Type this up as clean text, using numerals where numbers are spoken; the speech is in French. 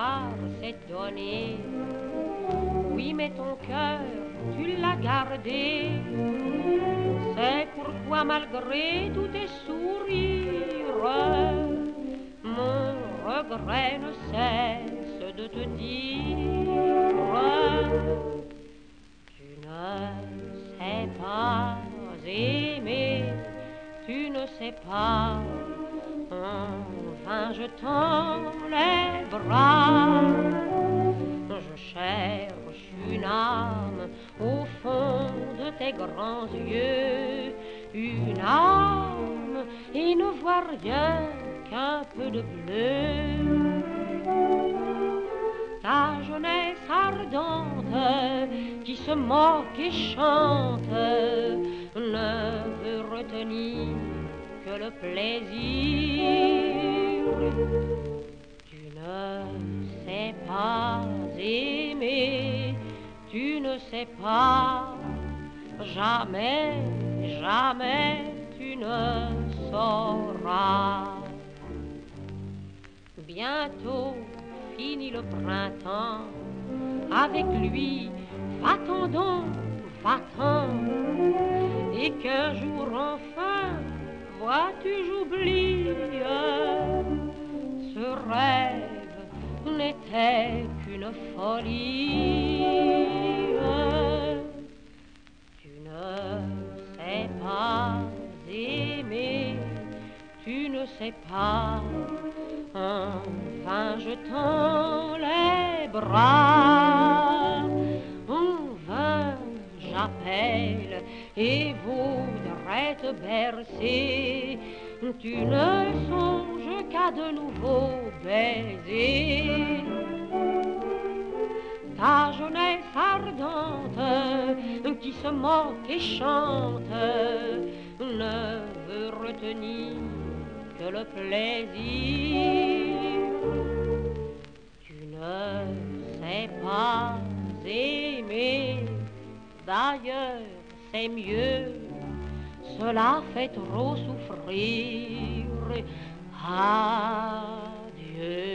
l'espoir s'est donné. Oui, mais ton cœur, tu l'as gardé. C'est pourquoi malgré tous tes sourires, mon regret ne cesse de te dire: tu ne sais pas aimer, tu ne sais pas. Enfin, je tends les bras. Je cherche une âme au fond de tes grands yeux, une âme, et ne vois rien qu'un peu de bleu. Ta jeunesse ardente qui se moque et chante ne veut retenir que le plaisir. Tu ne sais pas aimer, tu ne sais pas, jamais, jamais tu ne sauras. Bientôt fini le printemps, avec lui va-t'en donc, va-t'en, et qu'un jour enfin, vois-tu, j'oublie. Ce rêve n'était qu'une folie. Tu ne sais pas aimer, tu ne sais pas. Enfin, je tends les bras. En vain, j'appelle et voudrais te bercer. Tu ne songes qu'à de nouveaux baisers. Ta jeunesse ardente qui se moque et chante ne veut retenir que le plaisir. Tu ne sais pas aimer, d'ailleurs c'est mieux, cela fait trop souffrir. Adieu.